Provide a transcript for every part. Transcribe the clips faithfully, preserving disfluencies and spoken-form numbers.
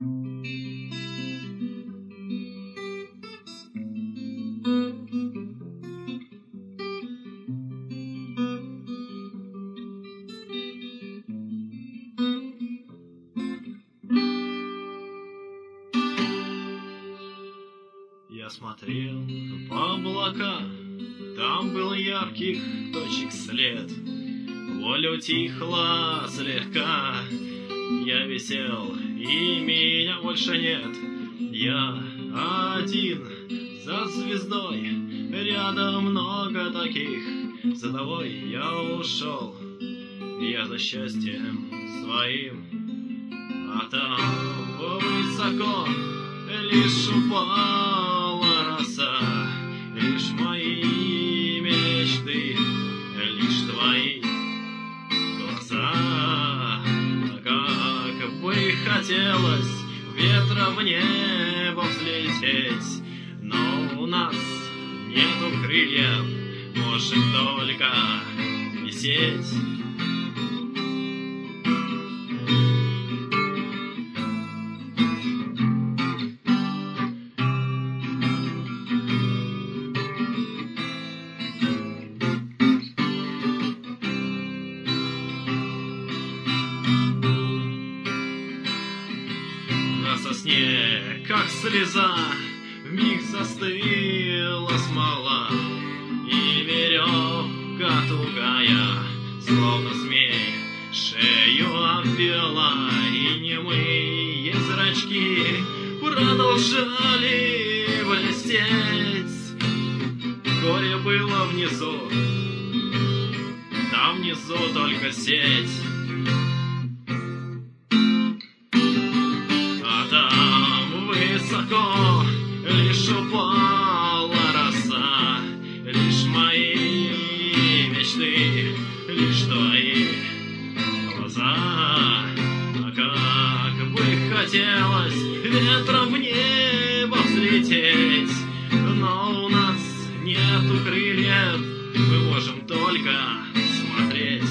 Я смотрел по облака, там был ярких точек след. Воля утихла слегка, я висел, и меня больше нет. Я один за звездой, рядом много таких. За тобой я ушел, я за счастьем своим. А там высоко лишь упала роса, лишь мои мечты, лишь твои глаза. Как бы хотелось ветром в небо взлететь, но у нас нету крыльев, можем только висеть. На сосне, как слеза, вмиг застыла смола, и веревка тугая, словно змей, шею обвела, и немые зрачки продолжали блестеть. Горе было внизу, там внизу только сеть. Высоко лишь упала роса, лишь мои мечты, лишь твои глаза. А как бы хотелось ветром в небо взлететь, но у нас нету крыльев, мы можем только смотреть.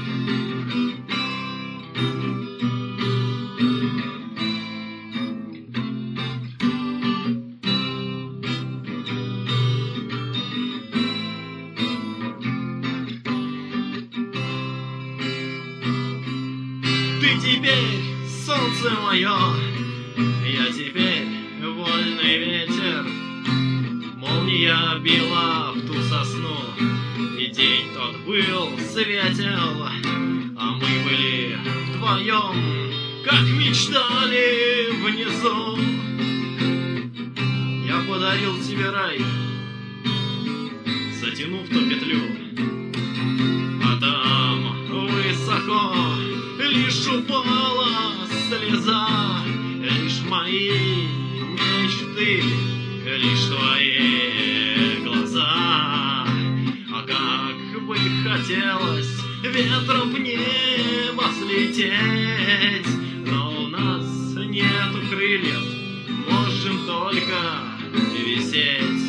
Ты теперь солнце мое, я теперь вольный ветер. Молния била в ту сосну, и день тот был светел, а мы были вдвоем, как мечтали внизу. Я подарил тебе рай, затянув ту петлю, а там высоко лишь упала слеза, лишь мои мечты, лишь твои глаза. А как бы хотелось ветром в небо взлететь, но у нас нету крыльев, можем только висеть.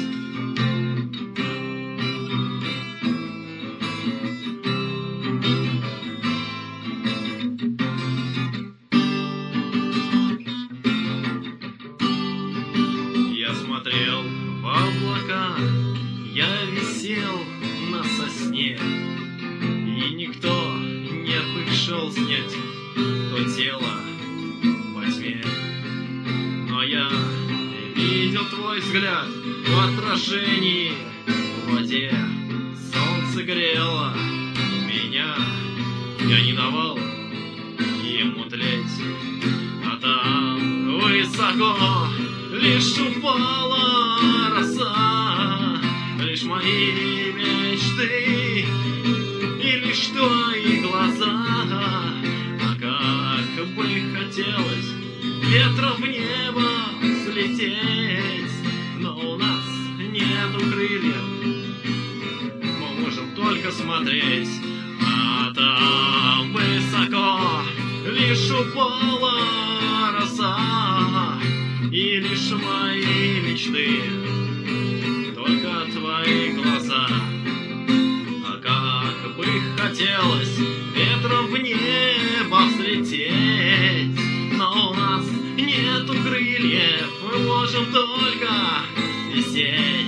Смотрел в облака, я висел на сосне, и никто не пришел снять то тело во тьме. Но я видел твой взгляд в отражении в воде. Солнце грело меня, я не давал ему тлеть, а там высоко лишь упала роса, лишь мои мечты и лишь твои глаза. А как бы хотелось ветром в небо взлететь, но у нас нету крыльев, мы можем только смотреть. А там высоко лишь упала роса, и лишь мои мечты, только твои глаза. А как бы хотелось ветром в небо взлететь, но у нас нет нету крыльев, мы можем только висеть.